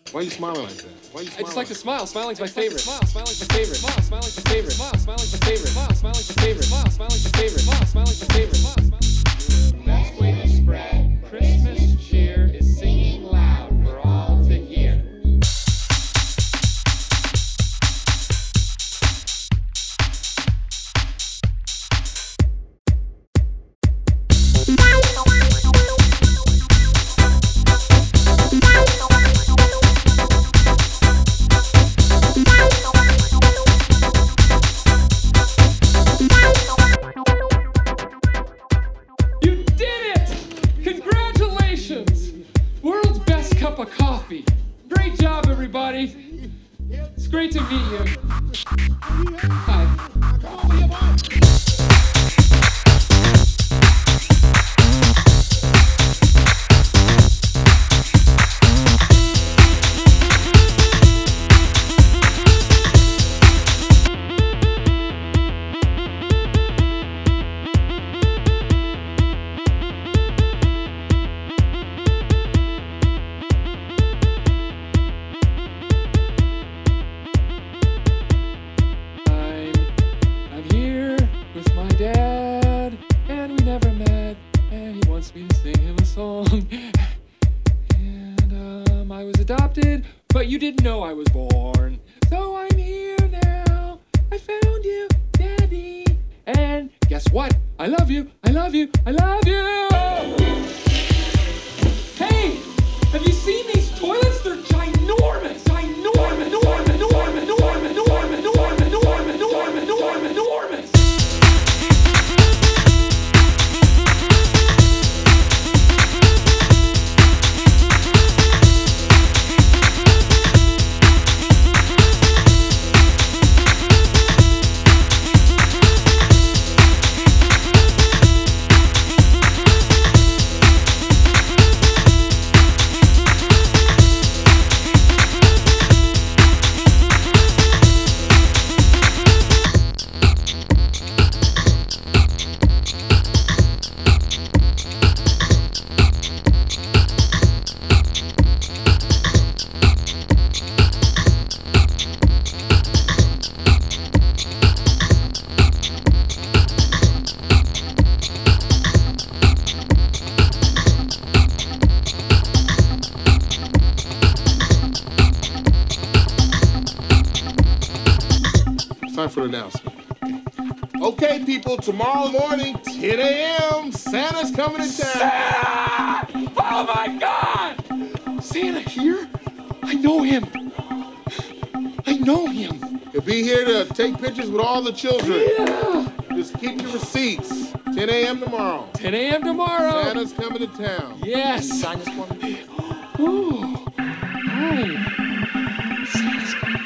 Why are you smiling like that? Why are you I smiling? just like to smile. Smiling's my favorite. Smiling's my favorite. Smiling's my favorite. Smiling's my favorite. Smiling's my favorite. Smiling's my favorite. Smiling's my favorite. The best way to spread Christmas cheer is singing loud for all to hear. You did it! Congratulations! World's best cup of coffee. Great job, everybody. It's great to meet you. Hi. I'm here with my dad, and we never met, and he wants me to sing him a song. And I was adopted, but you didn't know I was born. So I'm here now. I found you, Daddy. And guess what? I love you. I love you. I love you. Hey, have you seen these toilets? They're ginormous. Ginormous. Enormous. Enormous. Enormous. Enormous. Enormous. Enormous. Enormous. Enormous. Enormous. Time for the announcement. Okay, people, tomorrow morning, 10 a.m., Santa's coming to town. Santa! Oh my God! Santa here? I know him. I know him. He'll be here to take pictures with all the children. Yeah. Just keep your receipts. 10 a.m. tomorrow. 10 a.m. tomorrow. Santa's coming to town. Yes. Sign this for me. Ooh. Hi. Santa's coming.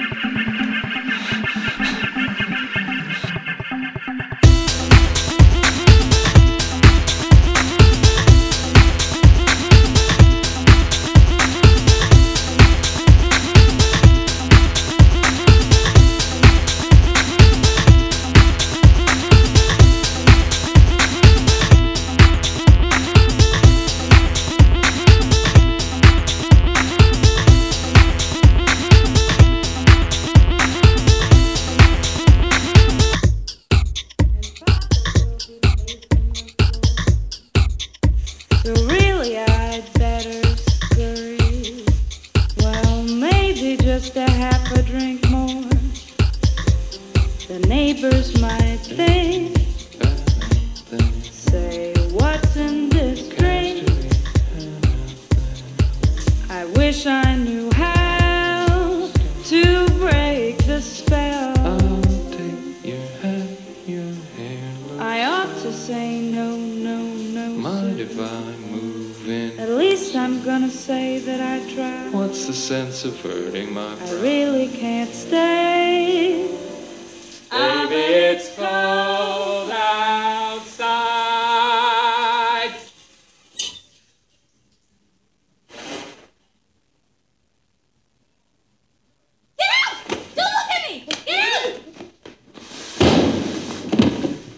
So really I'd better scurry. Well, maybe just a half a drink more. The neighbors might think, say, what's in this drink? I wish I knew how to break the spell. I ought to say no, no, no. Mind if I move in? At least I'm gonna say that I tried. What's the sense of hurting my I pride? really can't stay. Baby, it's cold.